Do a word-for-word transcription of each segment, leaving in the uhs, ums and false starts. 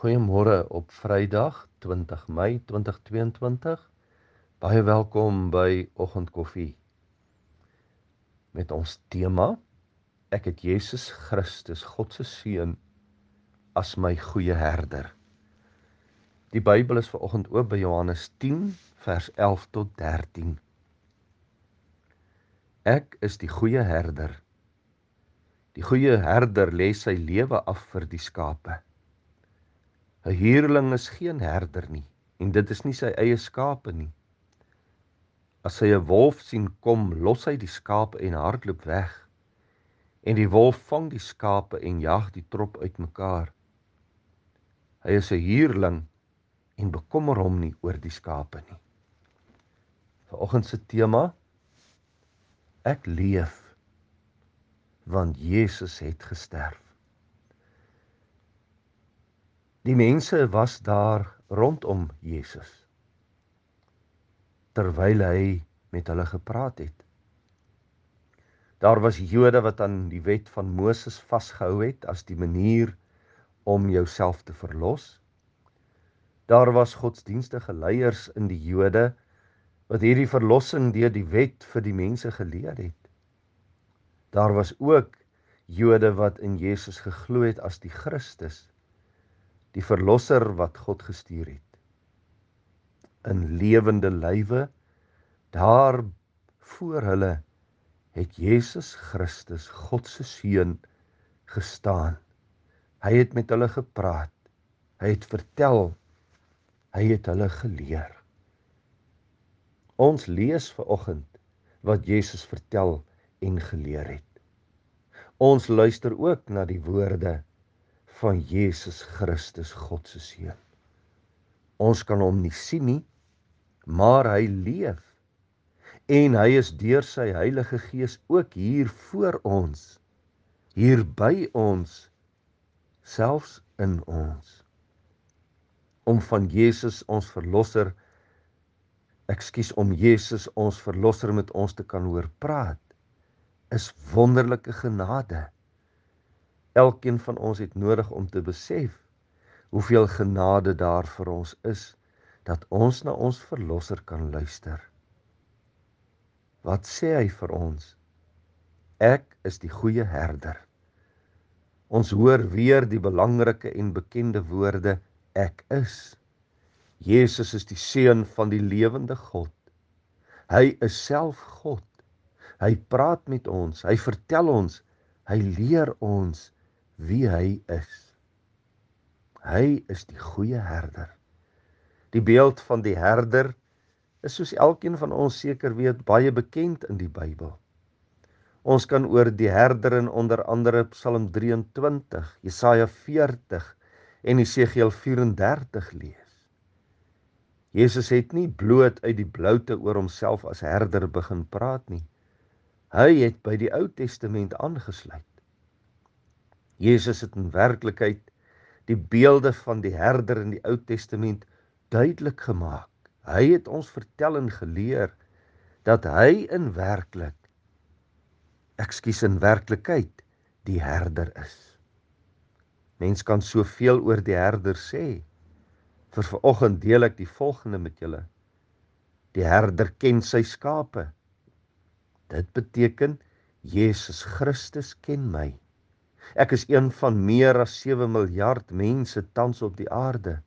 Goeiemôre op Vrydag twintig Mei twintig tweeëntwintig. Baie welkom by Oggendkoffie. Met ons tema: Ek het Jesus Christus, God se seun, as my goeie herder. Die Bybel is vanoggend oop by Johannes tien vers elf tot dertien. Ek is die goeie herder. Die goeie herder lê sy lewe af vir die skape. 'n Huurling is geen herder nie, en dit is nie sy eie skape nie. As hy 'n wolf sien kom, los hy die skape en hardloop weg. En die wolf vang die skape en jag die trop uitmekaar. Hy is 'n huurling en bekommer hom nie oor die skape nie. Vanoggend se tema: Ek leef, want Jesus het gesterf. Die mense was daar rondom Jesus, terwyl hy met hulle gepraat het. Daar was Jode wat aan die wet van Moses vasgehou het as die manier om jouself te verlos. Daar was godsdienstige leiers in die Jode wat hierdie verlossing deur die wet vir die mense geleer het. Daar was ook Jode wat in Jesus geglo het as die Christus, die verlosser wat God gestuur het. In lewende lywe, daar voor hulle, het Jesus Christus, God se seun, gestaan. Hy het met hulle gepraat, hy het vertel, hy het hulle geleer. Ons lees vanoggend wat Jesus vertel en geleer het. Ons luister ook na die woorde van Jesus Christus, God se seun. Ons kan hom nie sien nie, maar hy leef. En hy is deur sy Heilige Gees ook hier voor ons, hier by ons, selfs in ons. Om van Jesus ons verlosser, ekskuus, om Jesus ons verlosser met ons te kan hoor praat, is wonderlike genade. Elkeen van ons het nodig om te besef hoeveel genade daar vir ons is, dat ons na ons verlosser kan luister. Wat sê hy vir ons? Ek is die goeie herder. Ons hoor weer die belangrike en bekende woorde, ek is. Jesus is die seun van die lewende God. Hy is self God. Hy praat met ons, hy vertel ons, hy leer ons wie hy is. Hy is die goeie herder. Die beeld van die herder is, soos elkeen van ons seker weet, baie bekend in die Bybel. Ons kan oor die herder in onder andere Psalm drie en twintig, Jesaja veertig en Esegiel vyf en dertig lees. Jesus het nie bloot uit die bloute oor homself as herder begin praat nie. Hy het by die Ou Testament aangesluit. Jesus het in werklikheid die beelde van die herder in die Ou Testament duidelik gemaak. Hy het ons vertel en geleer dat hy in werklik, ekskuus in werklikheid, die herder is. Mens kan soveel oor die herder sê. Vir vanoggend deel ek die volgende met julle. Die herder ken sy skape. Dit beteken Jesus Christus ken my. Ek is een van meer as sewe miljard mense tans op die aarde.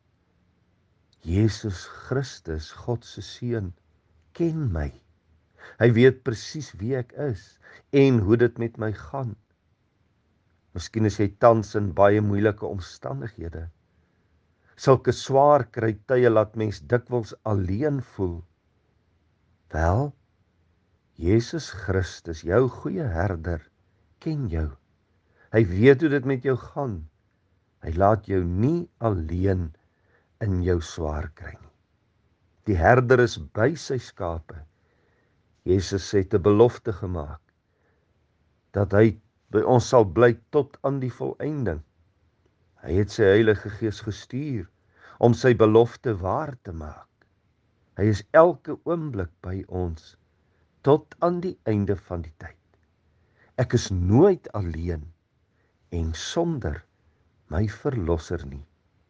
Jesus Christus, God se seun, ken my. Hy weet presies wie ek is en hoe dit met my gaan. Miskien is jy tans in baie moeilike omstandighede. Sulke swaar kry tye laat mens dikwels alleen voel. Wel, Jesus Christus, jou goeie herder, ken jou. Hy weet hoe dit met jou gaan. Hy laat jou nie alleen in jou swaar kry nie. Die herder is by sy skape. Jesus het 'n belofte gemaak, dat hy by ons sal bly tot aan die volëinding. Hy het sy Heilige Gees gestuur om sy belofte waar te maak. Hy is elke oomblik by ons, tot aan die einde van die tyd. Ek is nooit alleen en sonder my verlosser nie.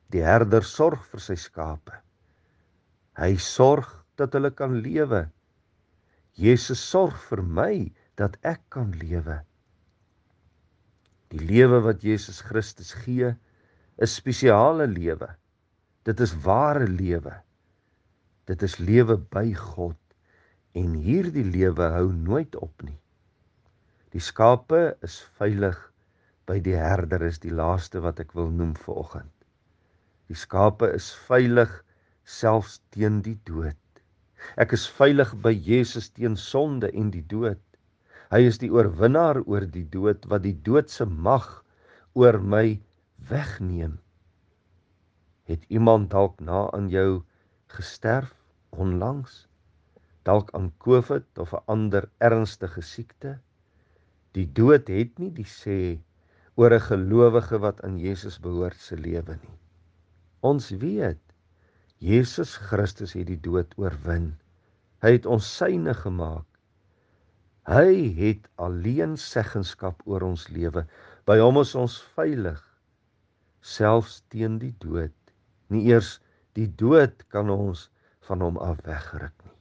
Die herder sorg vir sy skape. Hy sorg dat hulle kan lewe. Jesus sorg vir my dat ek kan lewe. Die lewe wat Jesus Christus gee, is spesiale lewe. Dit is ware lewe. Dit is lewe by God. En hierdie lewe hou nooit op nie. Die skape is veilig by die herder, is die laaste wat ek wil noem vanoggend. Die skape is veilig selfs teen die dood. Ek is veilig by Jesus teen sonde en die dood. Hy is die oorwinnaar oor die dood, wat die doodse mag oor my wegneem. Het iemand dalk na aan jou gesterf onlangs? Dalk aan COVID of 'n ander ernstige siekte? Die dood het nie die sê oor 'n gelowige wat aan Jesus behoort se lewe nie. Ons weet, Jesus Christus het die dood oorwin. Hy het ons syne gemaak. Hy het alleen seggenskap oor ons lewe. By hom is ons veilig, selfs teen die dood. Nie eers die dood kan ons van hom af wegruk nie.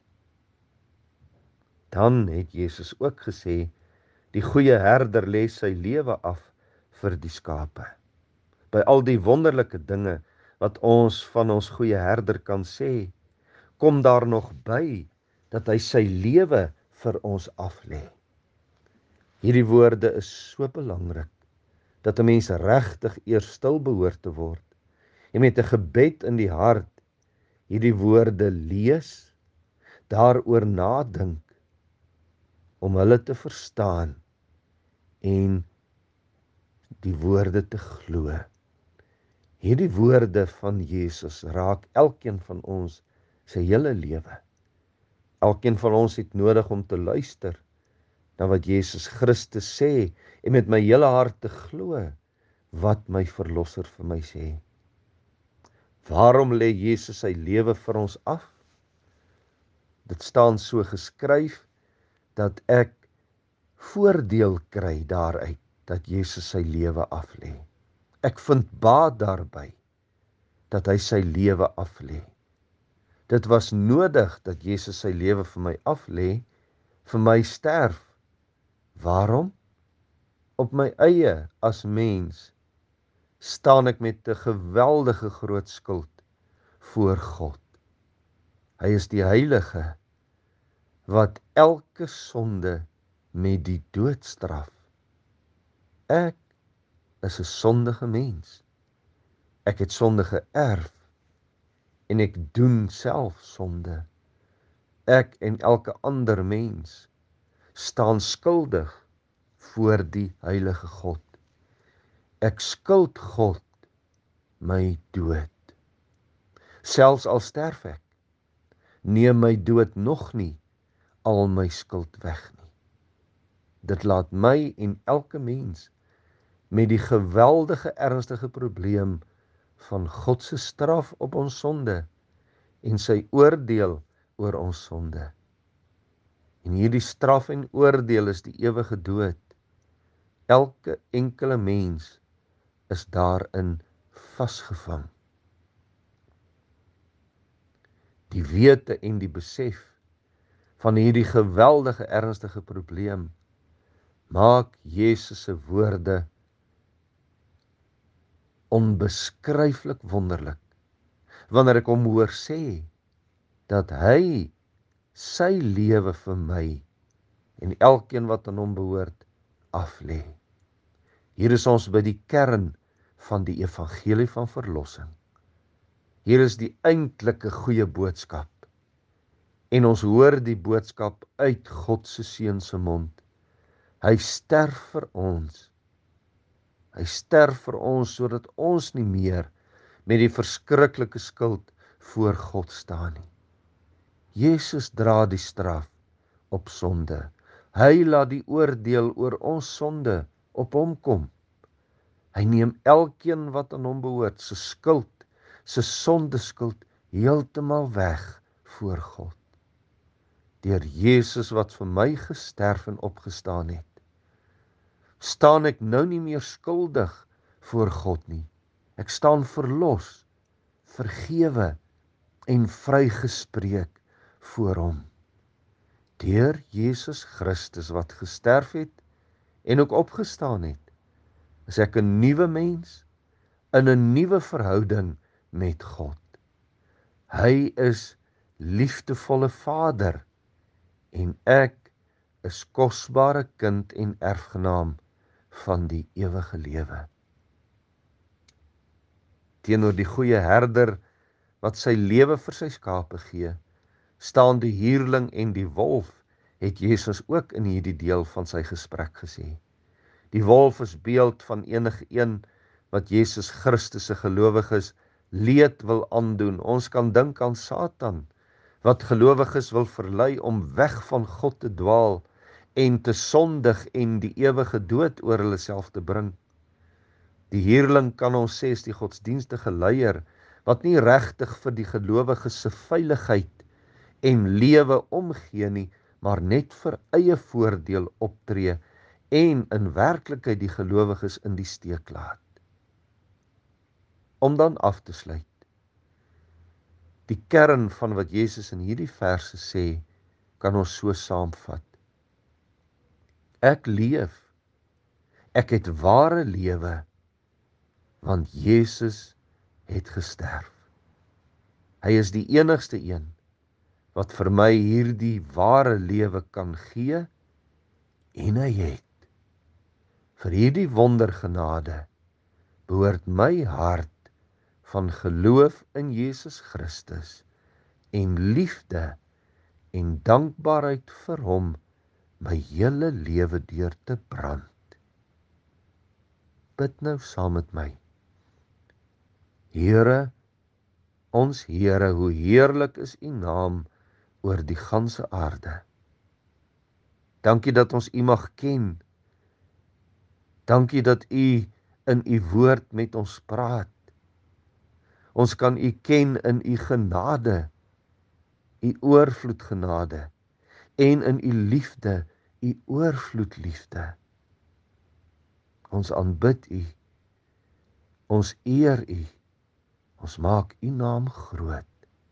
Dan het Jesus ook gesê, die goeie herder lê sy lewe af vir die skape. By al die wonderlike dinge wat ons van ons goeie herder kan sê, kom daar nog by dat hy sy lewe vir ons aflê. Hierdie woorde is so belangrik, dat 'n mens regtig eers stil behoort te word, en met 'n gebed in die hart, hierdie woorde lees, daaroor nadink, om hulle te verstaan, en die woorde te glo. Hierdie woorde van Jesus raak elkeen van ons sy hele lewe. Elkeen van ons het nodig om te luister na wat Jesus Christus sê, en met my hele hart te glo wat my verlosser vir my sê. Waarom lê Jesus sy lewe vir ons af? Dit staan so geskryf dat ek voordeel kry daaruit dat Jesus sy lewe aflê. Ek vind baat daarby dat hy sy lewe aflê. Dit was nodig dat Jesus sy lewe vir my aflê, vir my sterf. Waarom? Op my eie as mens staan ek met 'n geweldige groot skuld voor God. Hy is die heilige wat elke sonde met die dood straf. Ek is 'n sondige mens. Ek het sonde geërf en ek doen self sonde. Ek en elke ander mens staan skuldig voor die heilige God. Ek skuld God my dood. Selfs al sterf ek, neem my dood nog nie al my skuld weg nie. Dit laat my en elke mens met die geweldige ernstige probleem van God se straf op ons sonde en sy oordeel oor ons sonde. En hierdie straf en oordeel is die ewige dood. Elke enkele mens is daarin vasgevang. Die wete en die besef van hierdie geweldige ernstige probleem maak Jesus se woorde onbeskryflik wonderlik, wanneer ek hom hoor sê, dat hy sy lewe vir my en elkeen wat aan hom behoort aflê. Hier is ons by die kern van die evangelie van verlossing. Hier is die eintlike goeie boodskap. En ons hoor die boodskap uit God se seun se mond. Hy sterf vir ons. Hy sterf vir ons sodat ons nie meer met die verskriklike skuld voor God staan nie. Jesus dra die straf op sonde. Hy laat die oordeel oor ons sonde op hom kom. Hy neem elkeen wat aan hom behoort, sy skuld, sy sondeskuld heeltemal weg voor God. Deur Jesus wat vir my gesterf en opgestaan het, staan ek nou nie meer skuldig voor God nie. Ek staan verlos vergewe en vrygespreek voor hom. Deur Jesus Christus wat gesterf het en ook opgestaan het, is ek 'n nuwe mens in 'n nuwe verhouding met God. Hy is liefdevolle Vader en ek is kosbare kind en erfgenaam van die ewige lewe. Teenoor die goeie herder wat sy lewe vir sy skape gee, staan die huurling en die wolf, het Jesus ook in hierdie deel van sy gesprek gesê. Die wolf is beeld van enige een wat Jesus Christus se gelowiges leed wil aandoen. Ons kan dink aan Satan, wat gelowiges wil verlei om weg van God te dwaal en te sondig en die ewige dood oor hulle self te bring. Die huurling kan ons sê is die godsdienstige leier, wat nie regtig vir die gelowiges se veiligheid en lewe omgee nie, maar net vir eie voordeel optree en in werklikheid die gelowiges in die steek laat. Om dan af te sluit, die kern van wat Jesus in hierdie verse sê, kan ons so saamvat. Ek leef, ek het ware lewe, want Jesus het gesterf. Hy is die enigste een wat vir my hierdie ware lewe kan gee, en hy het. Vir hierdie wondergenade behoort my hart van geloof in Jesus Christus en liefde en dankbaarheid vir hom my hele lewe deur te brand. Bid nou saam met my. Here, ons Here, hoe heerlik is U naam oor die ganse aarde. Dankie dat ons U mag ken. Dankie dat U in U woord met ons praat. Ons kan U ken in U genade, U oorvloed genade, en in U liefde, U oorvloed liefde. Ons aanbid U, ons eer U, ons maak U naam groot.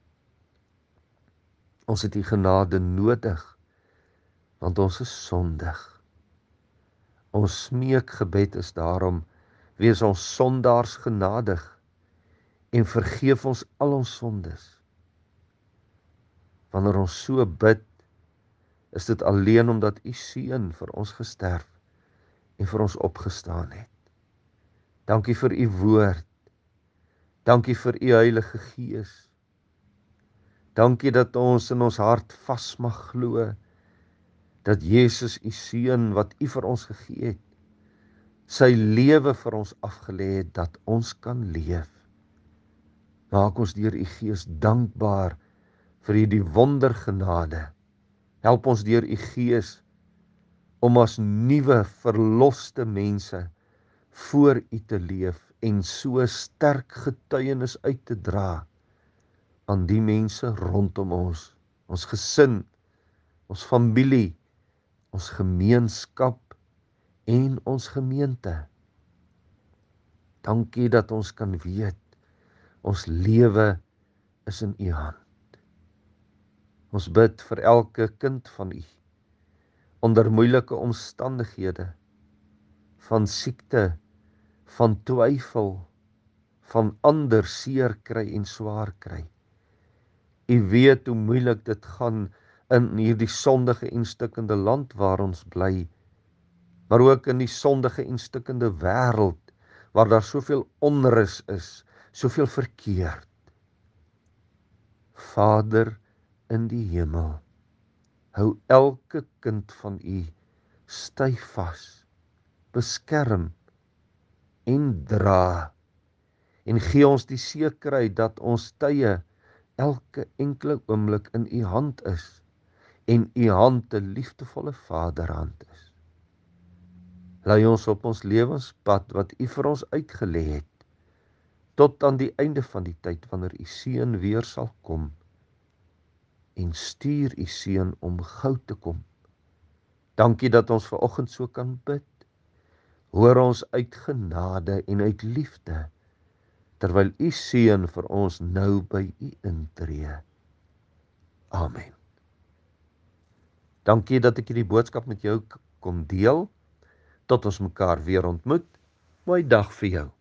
Ons het U genade nodig, want ons is sondig. Ons smeekgebed is daarom, wees ons sondaars genadig en vergeef ons al ons sondes. Wanneer ons so bid, is dit alleen omdat U Seun vir ons gesterf en vir ons opgestaan het. Dankie vir U woord. Dankie vir U Heilige Gees. Dankie dat ons in ons hart vas mag glo dat Jesus U Seun wat U vir ons gegee het, sy lewe vir ons afgelê het dat ons kan leef. Maak ons deur U Gees dankbaar vir hierdie wondergenade. Help ons deur U Gees om as nuwe verloste mense voor U te leef en so sterk getuienis uit te dra aan die mense rondom ons, ons gesin, ons familie, ons gemeenskap en ons gemeente. Dankie dat ons kan weet, ons lewe is in U hand. Ons bid vir elke kind van U, onder moeilike omstandighede, van siekte, van twyfel, van ander seer kry en swaar kry. U weet hoe moeilik dit gaan in hierdie sondige en stikkende land waar ons bly, maar ook in die sondige en stikkende wêreld, waar daar soveel onrus is, soveel verkeerd. Vader in die hemel, hou elke kind van U styf vas, beskerm en dra, en gee ons die sekerheid dat ons tye elke enkele oomblik in U hand is, en U hand 'n liefdevolle Vaderhand is. Lei ons op ons lewenspad wat U vir ons uitgelê het, tot aan die einde van die tyd wanneer U Seun weer sal kom, en stuur U Seun om gou te kom. Dankie dat ons vanoggend so kan bid. Hoor ons uit genade en uit liefde, terwyl u seun vir ons nou by u intree. Amen. Dankie dat ek hierdie boodskap met jou kon deel. Tot ons mekaar weer ontmoet. Mooi dag vir jou.